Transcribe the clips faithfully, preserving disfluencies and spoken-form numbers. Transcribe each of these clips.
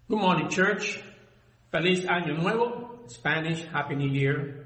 Good morning, church. Feliz Año Nuevo, Spanish, Happy New Year.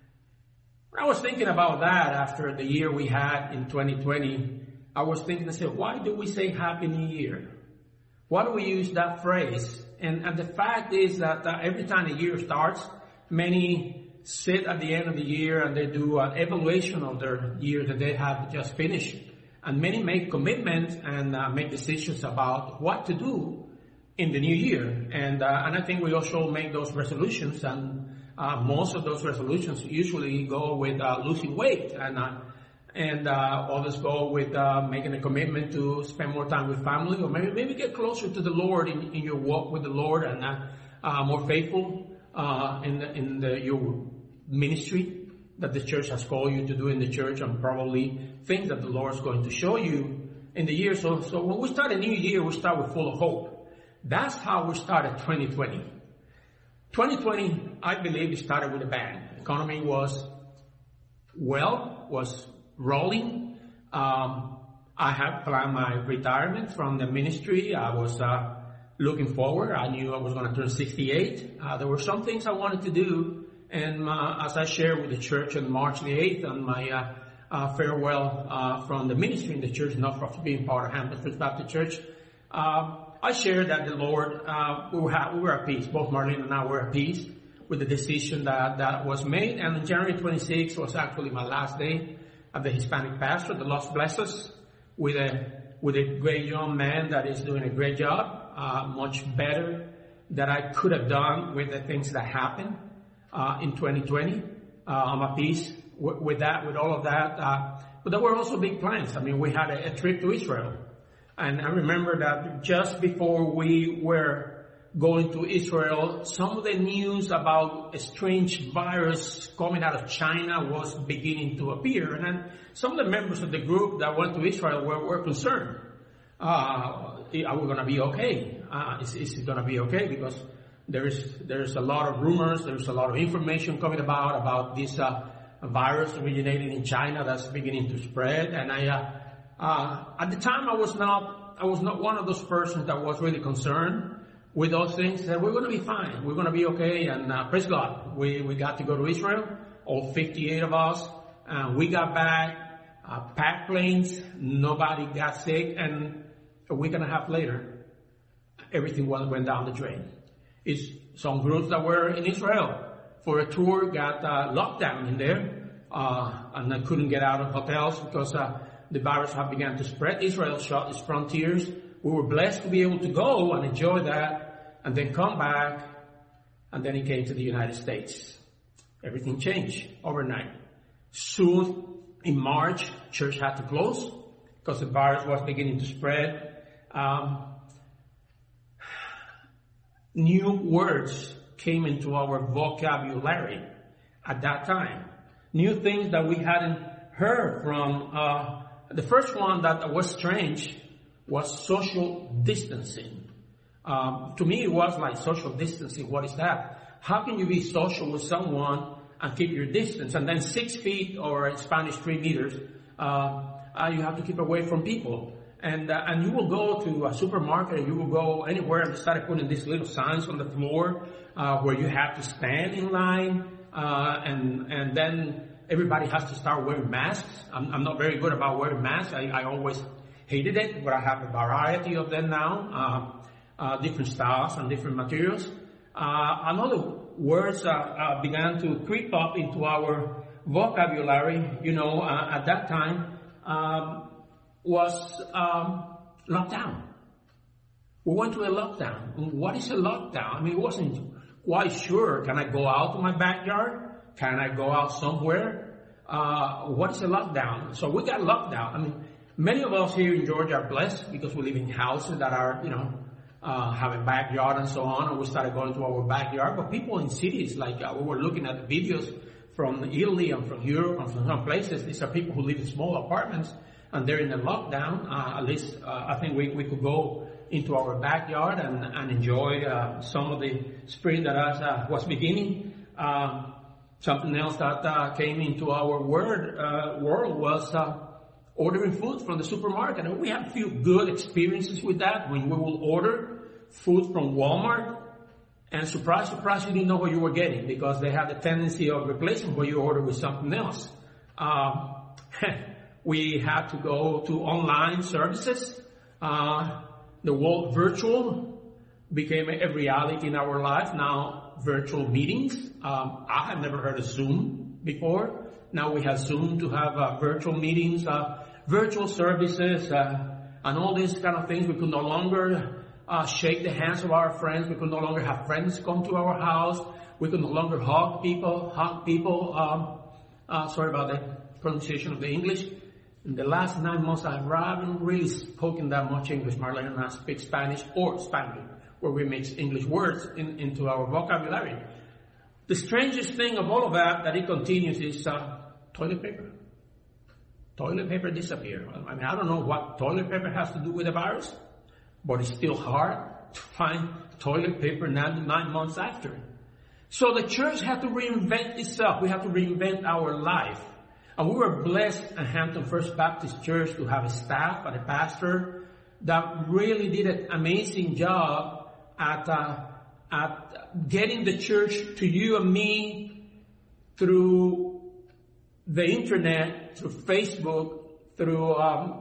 I was thinking about that after the year we had in twenty twenty. I was thinking, I said, why do we say Happy New Year? Why do we use that phrase? And, and the fact is that uh, every time the year starts, many sit at the end of the year and they do an evaluation of their year that they have just finished. And many make commitments and uh, make decisions about what to do in the new year. And uh, and I think we also make those resolutions, and uh, most of those resolutions usually go with uh, losing weight, and uh, and uh, others go with uh, making a commitment to spend more time with family, or maybe maybe get closer to the Lord in, in your walk with the Lord, and uh, uh, more faithful uh, in the, in the, your ministry that the church has called you to do in the church, and probably things that the Lord is going to show you in the year. So so when we start a new year, we start with full of hope. That's how we started twenty twenty. twenty twenty, I believe, it started with a bang. The economy was well, was rolling. Um, I had planned my retirement from the ministry. I was uh, looking forward. I knew I was going to turn sixty-eight. Uh, there were some things I wanted to do. And uh, as I shared with the church on March the eighth on my uh, uh, farewell uh, from the ministry in the church, not for being part of Hampton First Baptist Church, uh, I shared that the Lord, uh, we, were, we were at peace. Both Marlene and I were at peace with the decision that, that was made. And on January twenty-sixth was actually my last day of the Hispanic pastor, the Los Blesses, with a, with a great young man that is doing a great job, uh, much better than I could have done with the things that happened, uh, in twenty twenty. Uh, I'm at peace with, with that, with all of that. Uh, but there were also big plans. I mean, we had a, a trip to Israel. And I remember that just before we were going to Israel, some of the news about a strange virus coming out of China was beginning to appear. And then some of the members of the group that went to Israel were, were concerned. Uh, are we going to be okay? Uh, is, is it going to be okay? Because there's, there's a lot of rumors, there's a lot of information coming about, about this uh, virus originating in China that's beginning to spread. And I, uh, Uh, at the time, I was not, I was not one of those persons that was really concerned with those things. That we're going to be fine. We're going to be okay. And, uh, praise God. We, we got to go to Israel, all fifty-eight of us. And we got back, uh, packed planes. Nobody got sick. And a week and a half later, everything went down the drain. It's some groups that were in Israel for a tour got, uh, locked down in there. Uh, and I couldn't get out of hotels because, uh, the virus had begun to spread. Israel shut its frontiers. We were blessed to be able to go and enjoy that and then come back. And then it came to the United States. Everything changed overnight. Soon in March, church had to close because the virus was beginning to spread. Um, new words came into our vocabulary at that time. New things that we hadn't heard from, uh, the first one that was strange was social distancing. Um, to me, it was like social distancing. What is that? How can you be social with someone and keep your distance? And then six feet, or in Spanish, three meters, uh, uh, you have to keep away from people. And uh, and you will go to a supermarket, and you will go anywhere, and they started putting these little signs on the floor uh, where you have to stand in line, uh, and and then everybody has to start wearing masks. I'm, I'm not very good about wearing masks. I, I always hated it, but I have a variety of them now, uh, uh, different styles and different materials. Uh, another words uh, uh, began to creep up into our vocabulary, you know, uh, at that time, um, was um, lockdown. We went to a lockdown. What is a lockdown? I mean, it wasn't quite sure. Can I go out to my backyard? Can I go out somewhere? Uh, what is a lockdown? So we got locked down. I mean, many of us here in Georgia are blessed because we live in houses that are, you know, uh, have a backyard and so on. And we started going to our backyard. But people in cities, like uh, we were looking at the videos from Italy and from Europe and from some places. These are people who live in small apartments and they're in a lockdown. Uh, at least uh, I think we, we could go into our backyard and, and enjoy uh, some of the spring that was, uh, was beginning. Um, Something else that uh, came into our word, uh, world was uh, ordering food from the supermarket. And we had a few good experiences with that when we will order food from Walmart, and surprise, surprise, you didn't know what you were getting because they have the tendency of replacing what you order with something else. Uh, we had to go to online services. Uh, the world virtual became a reality in our life. Now, virtual meetings. Um, I had never heard of Zoom before. Now we have Zoom to have uh, virtual meetings, uh, virtual services, uh, and all these kind of things. We could no longer uh, shake the hands of our friends. We could no longer have friends come to our house. We could no longer hug people, hug people. Um, uh, sorry about the pronunciation of the English. In the last nine months, I haven't really spoken that much English. Marlene and I speak Spanish or Spanish, where we mix English words in, into our vocabulary. The strangest thing of all of that, that it continues, is uh, toilet paper. Toilet paper disappeared. I mean, I don't know what toilet paper has to do with the virus, but it's still hard to find toilet paper nine, nine months after. So the church had to reinvent itself. We had to reinvent our life. And we were blessed at Hampton First Baptist Church to have a staff and a pastor that really did an amazing job at uh, at getting the church to you and me through the internet, through Facebook, through um,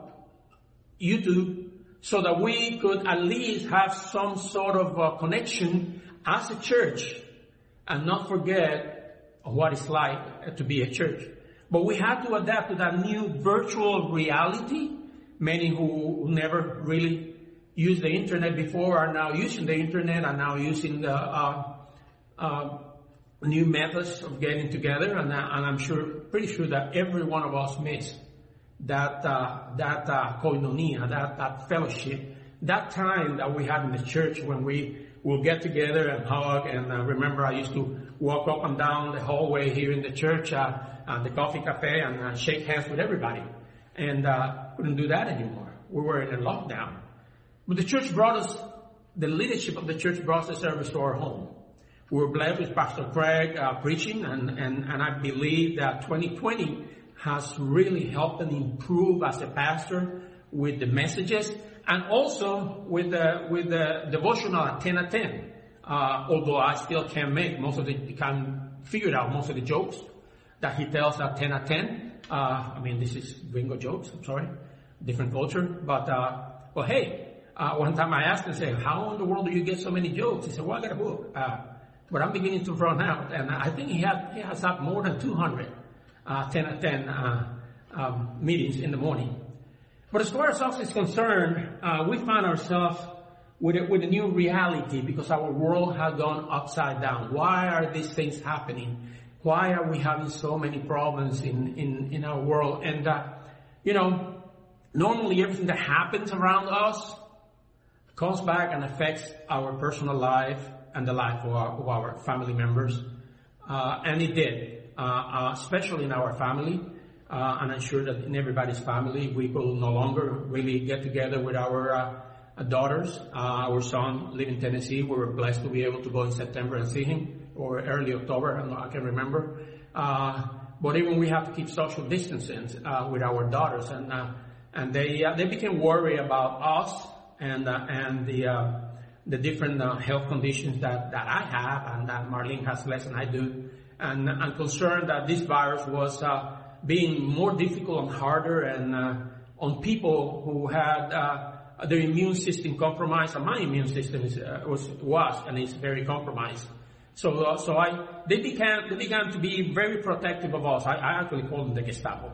YouTube, so that we could at least have some sort of uh, connection as a church and not forget what it's like to be a church. But we had to adapt to that new virtual reality. Many who never really used the internet before are now using the internet, are now using the uh, uh, new methods of getting together. And, uh, and I'm sure, pretty sure that every one of us miss that uh, that uh, koinonia, that that fellowship, that time that we had in the church when we will get together and hug. And uh, remember, I used to walk up and down the hallway here in the church, uh, uh, the coffee cafe, and uh, shake hands with everybody. And uh, couldn't do that anymore. We were in a lockdown. But the church brought us, the leadership of the church brought the service to our home. We were blessed with Pastor Craig uh, preaching, and, and, and I believe that twenty twenty has really helped and improved as a pastor with the messages, and also with the, with the devotional at ten at ten. Uh, although I still can't make most of the, can't figure out most of the jokes that he tells at ten at ten. Uh, I mean, this is gringo jokes, I'm sorry, different culture. But, uh, well, hey, uh, one time I asked him, I said, how in the world do you get so many jokes? He said, well, I got a book. Uh, but I'm beginning to run out. And I think he, had, he has had more than two hundred uh, ten at ten uh, um, meetings in the morning. But as far as us is concerned, uh, we find ourselves with a, with a new reality because our world has gone upside down. Why are these things happening? Why are we having so many problems in, in, in our world? And, uh, you know, normally everything that happens around us comes back and affects our personal life and the life of our, of our family members. Uh, and it did, uh, uh, especially in our family. Uh, and I'm sure that in everybody's family, we will no longer really get together with our uh, daughters. Uh, our son lives in Tennessee. We were blessed to be able to go in September and see him, or early October, I, know, I can remember. Uh, but even we have to keep social distancing uh, with our daughters, and uh, and they uh, they became worried about us and uh, and the uh, the different uh, health conditions that, that I have and that Marlene has less than I do, and and concerned that this virus was uh, being more difficult and harder and uh, on people who had uh, their immune system compromised, and my immune system is, uh, was was and is very compromised. So, uh, so I, they began, they began to be very protective of us. I, I actually call them the Gestapo,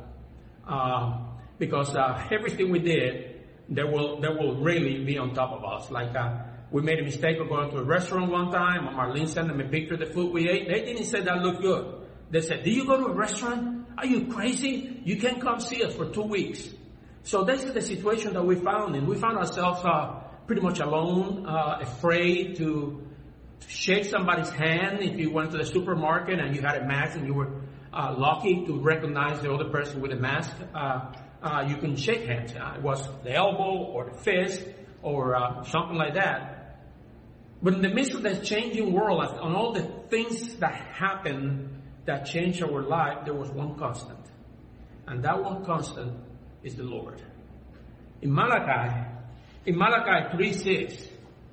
uh, because uh, everything we did, they will, they will really be on top of us. Like uh, we made a mistake of going to a restaurant one time, and Marlene sent them a picture of the food we ate. They didn't say that looked good. They said, "Do you go to a restaurant? Are you crazy? You can't come see us for two weeks." So this is the situation that we found in. We found ourselves uh, pretty much alone, uh, afraid to. Shake somebody's hand if you went to the supermarket and you had a mask and you were uh, lucky to recognize the other person with a mask. Uh, uh, you can shake hands. Uh, it was the elbow or the fist or uh, something like that. But in the midst of this changing world, on all the things that happened that changed our life, there was one constant. And that one constant is the Lord. In Malachi, in Malachi three six,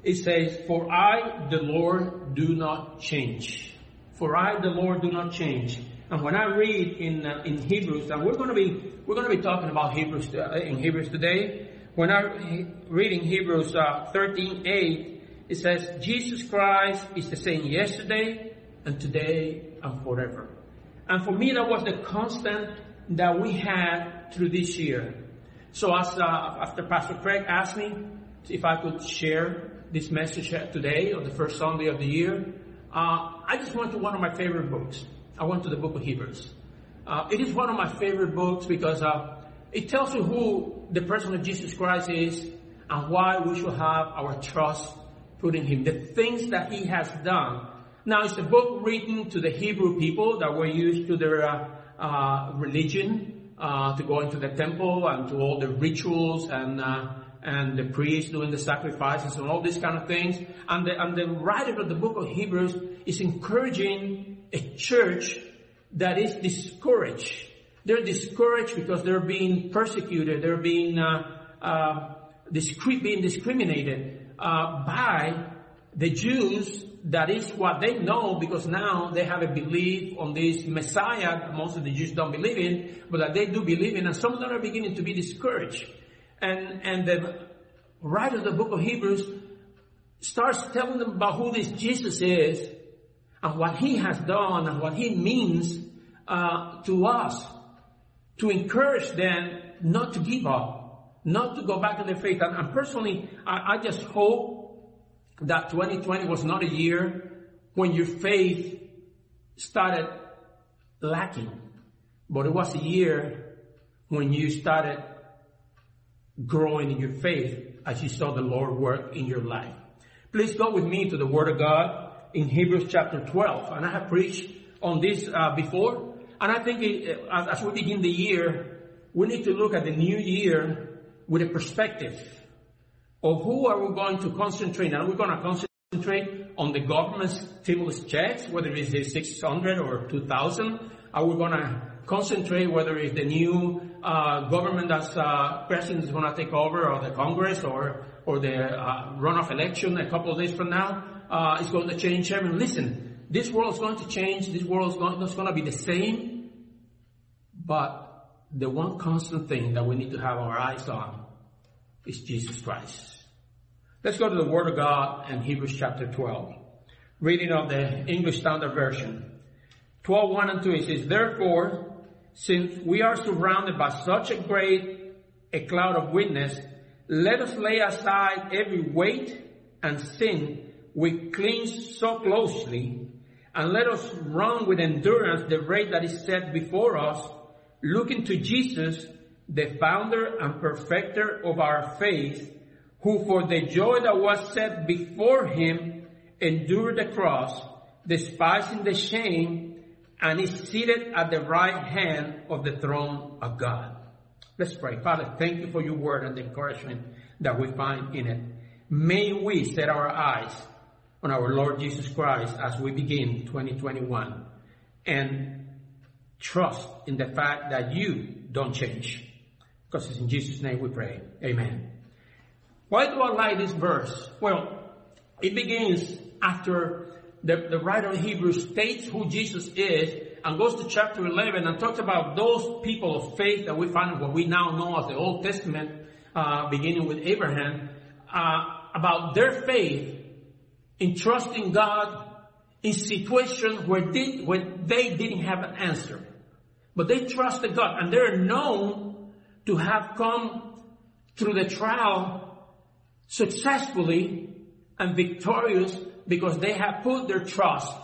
it says, "For I, the Lord, do not change." For I, the Lord, do not change. And when I read in uh, in Hebrews, and we're going to be we're going to be talking about Hebrews uh, in Hebrews today. When I read in Hebrews uh, thirteen eight, it says, "Jesus Christ is the same yesterday and today and forever." And for me, that was the constant that we had through this year. So as uh, after Pastor Craig asked me if I could share this message today, on the first Sunday of the year, uh, I just went to one of my favorite books. I went to the book of Hebrews. Uh, it is one of my favorite books because uh, it tells you who the person of Jesus Christ is and why we should have our trust put in Him. The things that He has done. Now, it's a book written to the Hebrew people that were used to their uh, uh, religion, uh, to go into the temple and to all the rituals and uh, and the priests doing the sacrifices and all these kind of things. And the, and the writer of the book of Hebrews is encouraging a church that is discouraged. They're discouraged because they're being persecuted. They're being uh, uh, discre- being discriminated uh, by the Jews. That is what they know, because now they have a belief on this Messiah that most of the Jews don't believe in, but that they do believe in, and some of them are beginning to be discouraged. And and the writer of the book of Hebrews starts telling them about who this Jesus is and what He has done and what He means uh, to us, to encourage them not to give up, not to go back to their faith. And, and personally, I, I just hope that twenty twenty was not a year when your faith started lacking, but it was a year when you started growing in your faith as you saw the Lord work in your life. Please go with me to the Word of God in Hebrews chapter twelve. And I have preached on this uh, before. And I think it, as we begin the year, we need to look at the new year with a perspective of who are we going to concentrate on. Are we going to concentrate on the government's stimulus checks, whether it is six hundred or two thousand? Are we going to concentrate whether it's the new uh, government that's uh, president is going to take over, or the Congress, or or the uh, runoff election a couple of days from now uh, is going to change everything? Listen, this world is going to change. This world is not, not going to be the same. But the one constant thing that we need to have our eyes on is Jesus Christ. Let's go to the Word of God in Hebrews chapter twelve. Reading of the English Standard Version. twelve, one and two, it says, "Therefore, since we are surrounded by such a great a cloud of witness, let us lay aside every weight and sin which clings so closely, and let us run with endurance the race that is set before us, looking to Jesus, the founder and perfecter of our faith, who for the joy that was set before Him endured the cross, despising the shame, and is seated at the right hand of the throne of God." Let's pray. Father, thank You for Your word and the encouragement that we find in it. May we set our eyes on our Lord Jesus Christ as we begin twenty twenty-one, and trust in the fact that You don't change. Because it's in Jesus' name we pray. Amen. Why do I like this verse? Well, it begins after the, the writer of Hebrews states who Jesus is, and goes to chapter eleven and talks about those people of faith that we find in what we now know as the Old Testament, uh, beginning with Abraham, uh, about their faith in trusting God in situations where they, where they didn't have an answer. But they trusted God, and they're known to have come through the trial successfully and victorious because they have put their trust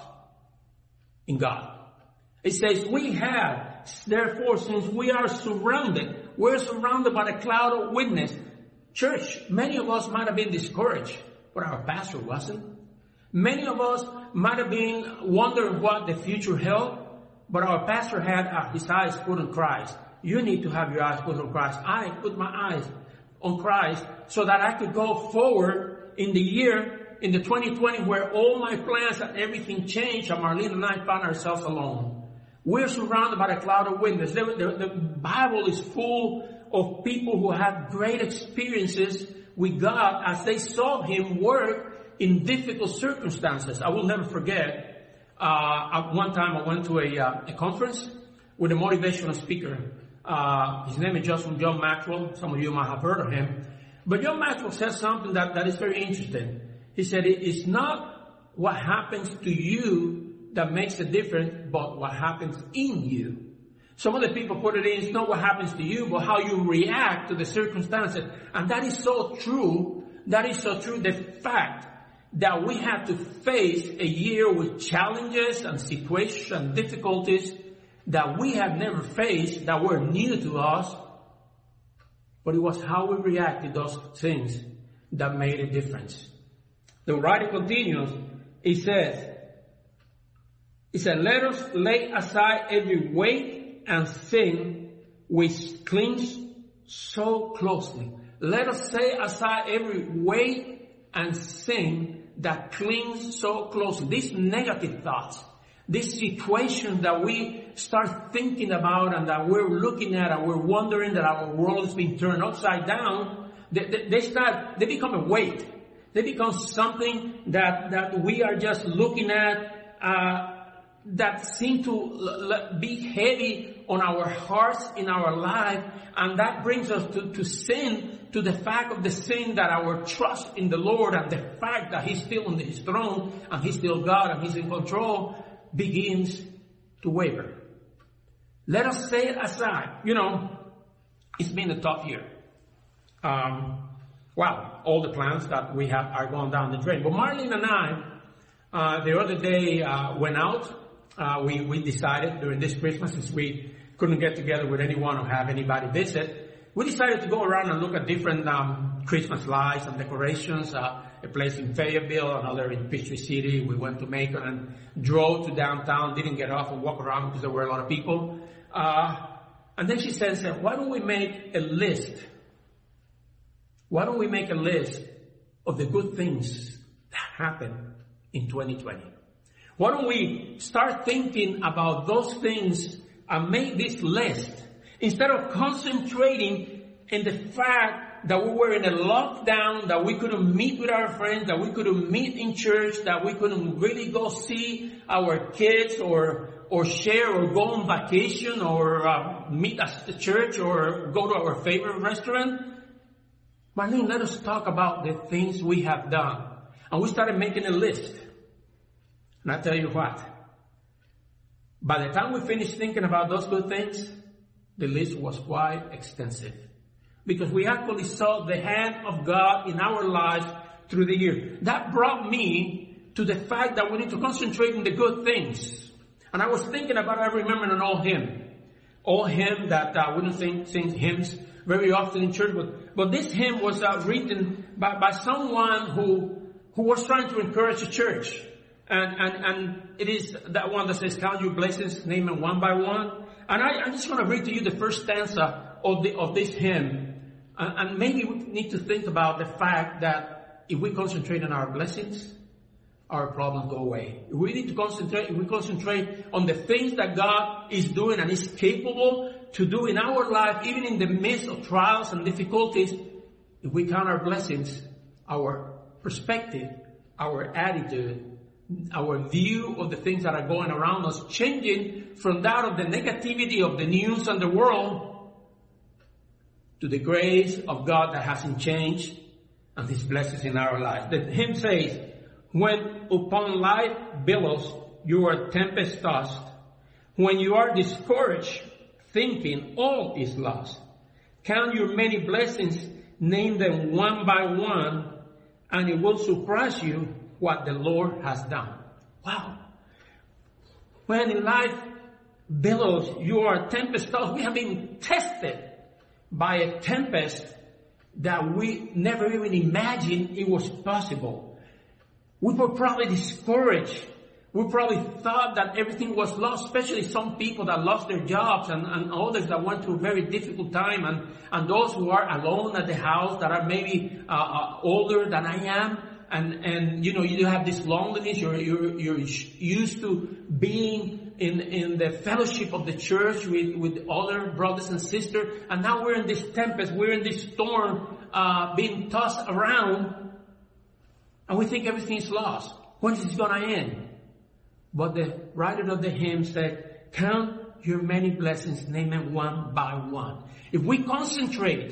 in God. It says, we have, therefore, since we are surrounded, we're surrounded by the cloud of witness. Church, many of us might have been discouraged, but our pastor wasn't. Many of us might have been wondering what the future held, but our pastor had his eyes put on Christ. You need to have your eyes put on Christ. I put my eyes on Christ so that I could go forward in the year, in the twenty twenty, where all my plans and everything changed, and Marlene and I found ourselves alone. We're surrounded by a cloud of witnesses. The, the, the Bible is full of people who have great experiences with God as they saw him work in difficult circumstances. I will never forget, uh, at one time I went to a, uh, a conference with a motivational speaker. Uh, his name is John, John Maxwell. Some of you might have heard of him. But John Maxwell says something that, that is very interesting. He said, it is not what happens to you that makes a difference, but what happens in you. Some of the people put it in, it's not what happens to you, but how you react to the circumstances. And that is so true. That is so true. The fact that we have to face a year with challenges and situations and difficulties that we have never faced, that were new to us, but it was how we reacted to those things that made a difference. The writer continues, he says, he said, let us lay aside every weight and sin which clings so closely. Let us lay aside every weight and sin that clings so closely. These negative thoughts, these situations that we start thinking about and that we're looking at and we're wondering that our world is being turned upside down, they, they, they start, they become a weight. They become something that, that we are just looking at, uh, that seem to l- l- be heavy on our hearts in our life, and that brings us to, to sin, to the fact of the sin that our trust in the Lord and the fact that He's still on His throne and He's still God and He's in control begins to waver. Let us say it aside. You know, it's been a tough year. Um, wow, all the plans that we have are going down the drain. But Marlene and I, uh, the other day uh, went out. Uh, we, we decided during this Christmas, since we couldn't get together with anyone or have anybody visit, we decided to go around and look at different um, Christmas lights and decorations. Uh, a place in Fayetteville, another in Peachtree City. We went to Macon and drove to downtown, didn't get off and walk around because there were a lot of people. Uh, and then she says, why don't we make a list? Why don't we make a list of the good things that happened in twenty twenty? Why don't we start thinking about those things and make this list instead of concentrating in the fact that we were in a lockdown, that we couldn't meet with our friends, that we couldn't meet in church, that we couldn't really go see our kids or or share or go on vacation or uh, meet at the church or go to our favorite restaurant. Marlene, let us talk about the things we have done. And we started making a list. And I tell you what, by the time we finished thinking about those good things, the list was quite extensive. Because we actually saw the hand of God in our lives through the year. That brought me to the fact that we need to concentrate on the good things. And I was thinking about, I remember an old hymn. Old hymn that uh, we don't sing, sing hymns very often in church. But, but this hymn was uh, written by, by someone who, who was trying to encourage the church. And, and, and it is that one that says, count your blessings, name them one by one. And I, I just want to read to you the first stanza of the, of this hymn. And, and maybe we need to think about the fact that if we concentrate on our blessings, our problems go away. We need to concentrate, if we concentrate on the things that God is doing and is capable to do in our life, even in the midst of trials and difficulties, if we count our blessings, our perspective, our attitude, our view of the things that are going around us, changing from that of the negativity of the news and the world to the grace of God that hasn't changed and His blessings in our lives. The hymn says, when upon life billows you are tempest tossed, when you are discouraged, thinking all is lost, count your many blessings, name them one by one, and it will surprise you what the Lord has done. Wow. When in life billows you are tempest tossed, we have been tested by a tempest that we never even imagined it was possible. We were probably discouraged. We probably thought that everything was lost, especially some people that lost their jobs and, and others that went through a very difficult time, and, and those who are alone at the house that are maybe uh, uh, older than I am. and, and, you know, you have this loneliness. You're, you're, you're used to being in, in the fellowship of the church with, with other brothers and sisters. And now we're in this tempest. We're in this storm, uh, being tossed around. And we think everything is lost. When is it going to end? But the writer of the hymn said, count your many blessings, name them one by one. If we concentrate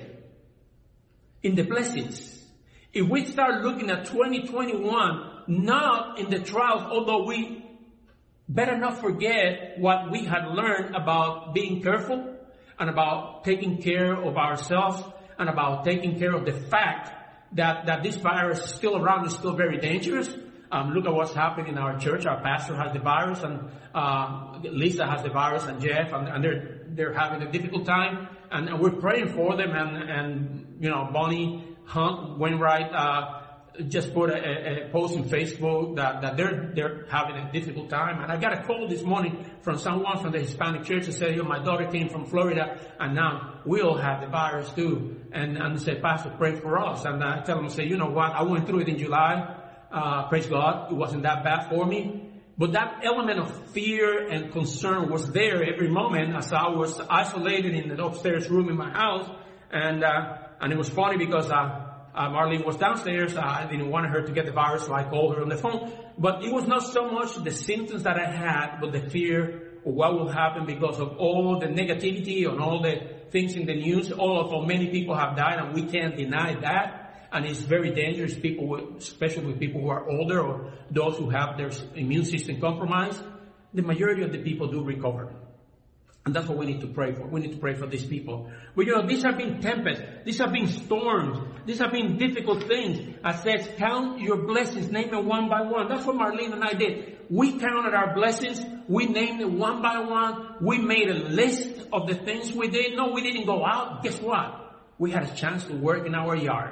in the blessings, if we start looking at twenty twenty-one, not in the trials, although we better not forget what we had learned about being careful and about taking care of ourselves and about taking care of the fact that, that this virus is still around, is still very dangerous. Um, look at what's happening in our church. Our pastor has the virus, and uh, Lisa has the virus, and Jeff, and, and they're they're having a difficult time. And, and we're praying for them. And and you know, Bonnie Hunt Wainwright uh, just put a, a post on Facebook that that they're they're having a difficult time. And I got a call this morning from someone from the Hispanic church that said, "You know, my daughter came from Florida, and now we all have the virus too." And and said, "Pastor, pray for us." And I tell them, say, "You know what? I went through it in July. Uh, praise God, it wasn't that bad for me." But that element of fear and concern was there every moment as I was isolated in the upstairs room in my house. And, uh, and it was funny because, uh, uh, Marlene was downstairs. Uh, I didn't want her to get the virus, so I called her on the phone. But it was not so much the symptoms that I had, but the fear of what will happen because of all the negativity and all the things in the news. All of, of many people have died, and we can't deny that. And it's very dangerous, people, with, especially with people who are older or those who have their immune system compromised. The majority of the people do recover. And that's what we need to pray for. We need to pray for these people. But you know, these have been tempests. These have been storms. These have been difficult things. I said, count your blessings, name them one by one. That's what Marlene and I did. We counted our blessings. We named them one by one. We made a list of the things we did. No, we didn't go out. Guess what? We had a chance to work in our yard.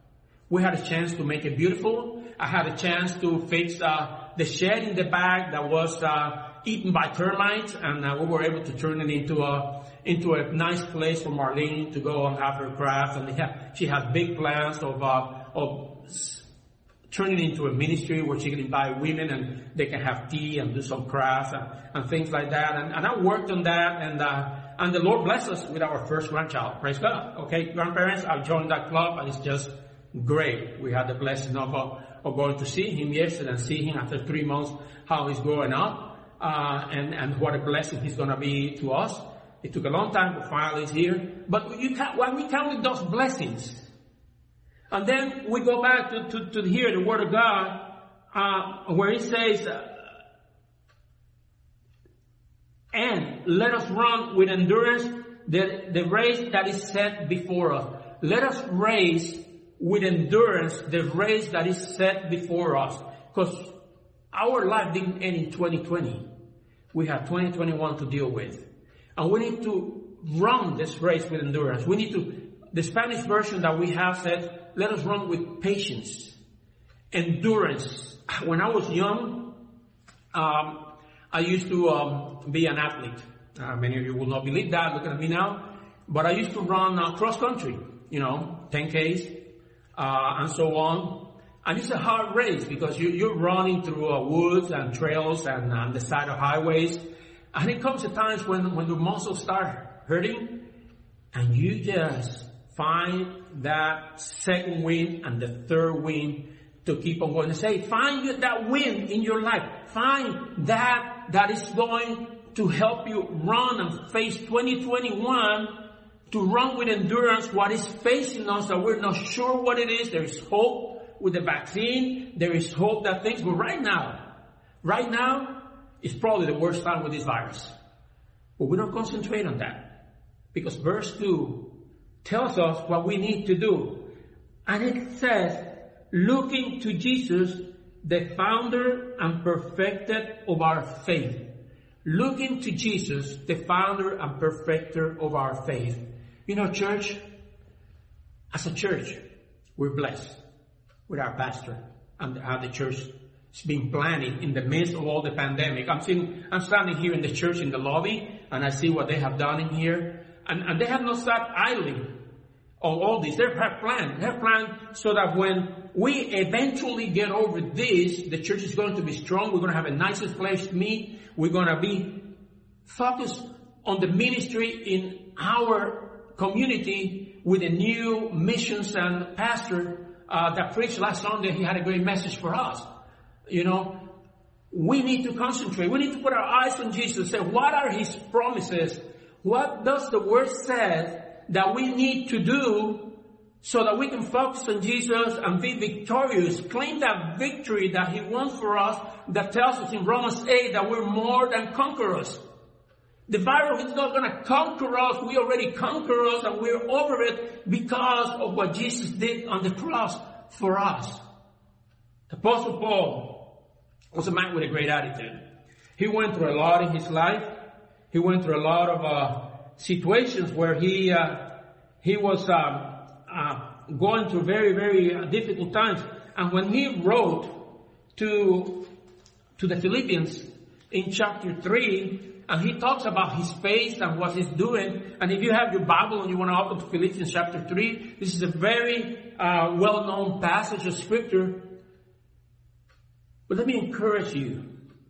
We had a chance to make it beautiful. I had a chance to fix uh, the shed in the back that was uh, eaten by termites, and uh, we were able to turn it into a into a nice place for Marlene to go and have her craft. And have, she has big plans of uh, of turning it into a ministry where she can invite women and they can have tea and do some crafts and, and things like that. And, and I worked on that, and uh, and the Lord blessed us with our first grandchild. Praise God. Okay, grandparents, I joined that club, and it's just great. We had the blessing of, uh, of going to see him yesterday and see him after three months, how he's growing up, uh, and, and what a blessing he's going to be to us. It took a long time, but finally he's here. But you can, when we count those blessings, and then we go back to, to, to hear the word of God, uh, where it says, uh, and let us run with endurance the, the race that is set before us. Let us race with endurance the race that is set before us. Because our life didn't end in twenty twenty. We have twenty twenty-one to deal with. And we need to run this race with endurance. We need to, the Spanish version that we have said, let us run with patience, endurance. When I was young, um, I used to um, be an athlete. Uh, many of you will not believe that, looking at me now. But I used to run uh, cross country, you know, ten Ks. Uh, and so on. And it's a hard race because you, you're running through uh, woods and trails and on the side of highways. And it comes to times when, when the muscles start hurting and you just find that second wind and the third wind to keep on going. To say, find that wind in your life. Find that that is going to help you run and face twenty twenty-one. To run with endurance what is facing us that we're not sure what it is. There is hope with the vaccine. There is hope that things, but right now, right now, it's probably the worst time with this virus. But we don't concentrate on that. Because verse two tells us what we need to do. And it says, looking to Jesus, the founder and perfecter of our faith. Looking to Jesus, the founder and perfecter of our faith. You know, church, as a church, we're blessed with our pastor and how the church is being planted in the midst of all the pandemic. I'm sitting, I'm standing here in the church in the lobby, and I see what they have done in here. And, and they have not sat idly. of all this. They have planned. They have planned so that when we eventually get over this, the church is going to be strong. We're going to have a nicest place to meet. We're going to be focused on the ministry in our community with a new missions and pastor uh, that preached last Sunday. He had a great message for us. You know, we need to concentrate. We need to put our eyes on Jesus. Say, what are his promises? What does the word say that we need to do so that we can focus on Jesus and be victorious? Claim that victory that he won for us, that tells us in Romans eight that we're more than conquerors. The virus is not going to conquer us. We already conquer us and we're over it because of what Jesus did on the cross for us. The Apostle Paul was a man with a great attitude. He went through a lot in his life. He went through a lot of uh, situations where he uh, he was uh, uh, going through very, very uh, difficult times. And when he wrote to to the Philippians in chapter three, and he talks about his faith and what he's doing. And if you have your Bible and you want to open to Philippians chapter three, this is a very uh, well-known passage of Scripture. But let me encourage you.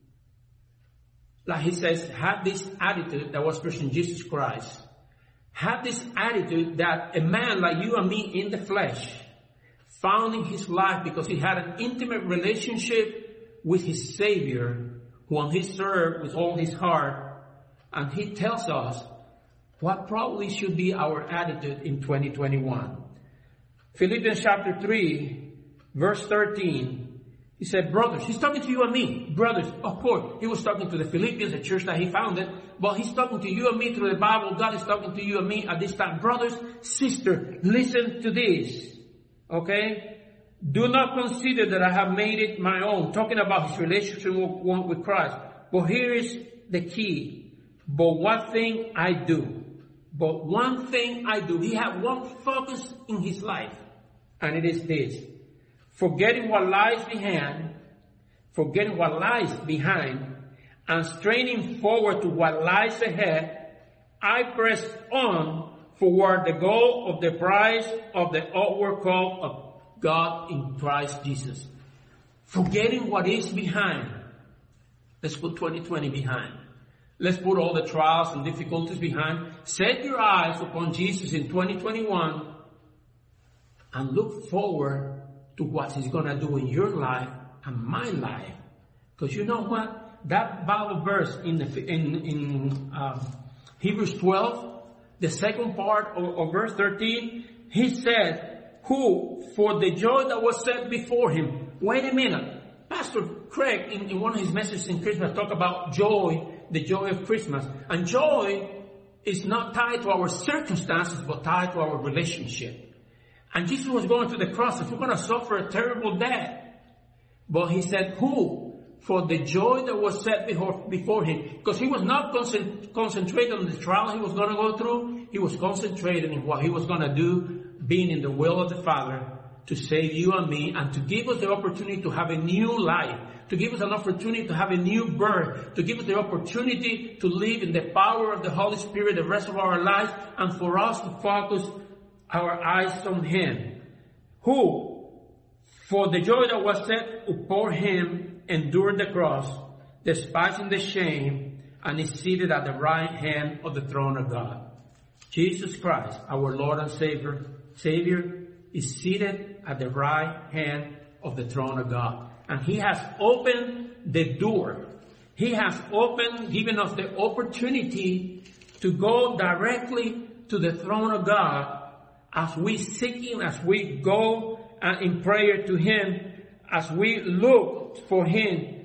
Like he says, have this attitude that was preached in Jesus Christ. Have this attitude that a man like you and me in the flesh found in his life because he had an intimate relationship with his Savior, whom he served with all his heart. And he tells us what probably should be our attitude in twenty twenty-one. Philippians chapter three, verse thirteen. He said, brothers, he's talking to you and me. Brothers, of course, he was talking to the Philippians, a church that he founded, but he's talking to you and me through the Bible. God is talking to you and me at this time. Brothers, sister, listen to this. Okay? Do not consider that I have made it my own. Talking about his relationship with Christ. But here is the key. But one thing I do. But one thing I do. He had one focus in his life. And it is this. Forgetting what lies behind, forgetting what lies behind, and straining forward to what lies ahead, I press on toward the goal of the prize of the upward call of God in Christ Jesus. Forgetting what is behind. Let's put twenty twenty behind. Let's put all the trials and difficulties behind. Set your eyes upon Jesus in twenty twenty-one and look forward to what he's going to do in your life and my life. Because you know what? That Bible verse in the, in, in um, Hebrews twelve, the second part of, of verse thirteen, he said, who for the joy that was set before him. Wait a minute. Pastor Craig, in, in one of his messages in Christmas, talked about joy, the joy of Christmas. And joy is not tied to our circumstances, but tied to our relationship. And Jesus was going to the cross. If we're going to suffer a terrible death. But he said, who? For the joy that was set before, before him. Because he was not concent- concentrated on the trial he was going to go through. He was concentrated in what he was going to do, being in the will of the Father, to save you and me, and to give us the opportunity to have a new life. To give us an opportunity to have a new birth. To give us the opportunity to live in the power of the Holy Spirit the rest of our lives. And for us to focus our eyes on him, who, for the joy that was set before him, endured the cross, despising the shame, and is seated at the right hand of the throne of God. Jesus Christ, our Lord and Savior, Savior, is seated at the right hand of the throne of God. And he has opened the door. He has opened, given us the opportunity to go directly to the throne of God. As we seek him, as we go uh, in prayer to him, as we look for him,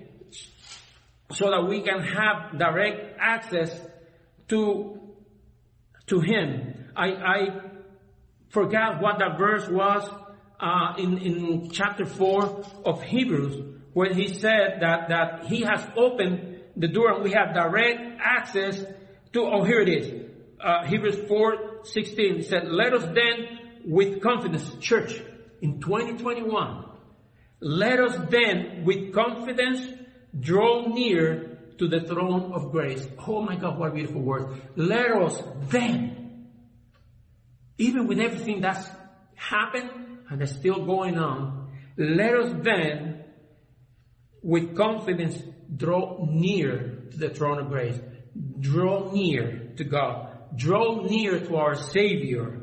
so that we can have direct access to to him. I, I forgot what that verse was uh, in in chapter four of Hebrews, when he said that that he has opened the door and we have direct access to. Oh, here it is, uh, Hebrews four. sixteen, he said, let us then with confidence, church, in twenty twenty-one, let us then with confidence draw near to the throne of grace. Oh my God, what a beautiful word. Let us then. even with everything that's happened and is still going on, let us then, with confidence, draw near to the throne of grace. Draw near to God. Draw near to our Savior.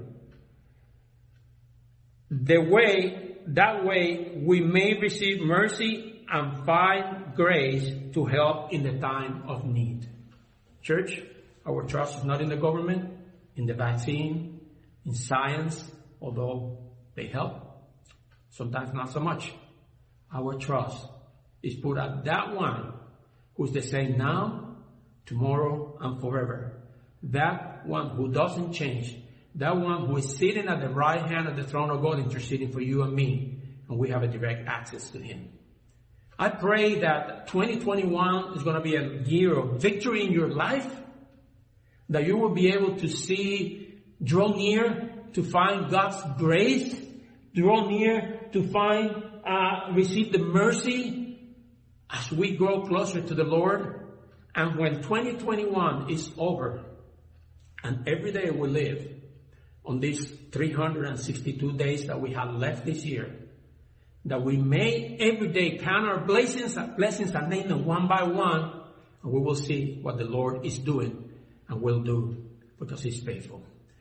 The way, that way, we may receive mercy and find grace to help in the time of need. Church, our trust is not in the government, in the vaccine, in science, although they help. Sometimes not so much. Our trust is put at that one who's the same now, tomorrow, and forever. That one who doesn't change. That one who is sitting at the right hand of the throne of God, interceding for you and me. And we have a direct access to Him. I pray that twenty twenty-one is going to be a year of victory in your life. That you will be able to see, draw near to find God's grace. Draw near to find, uh, receive the mercy as we grow closer to the Lord. And when twenty twenty-one is over, and every day we live on these three hundred sixty-two days that we have left this year, that we may every day count our blessings, blessings and name them one by one, and we will see what the Lord is doing and will do, because He's faithful.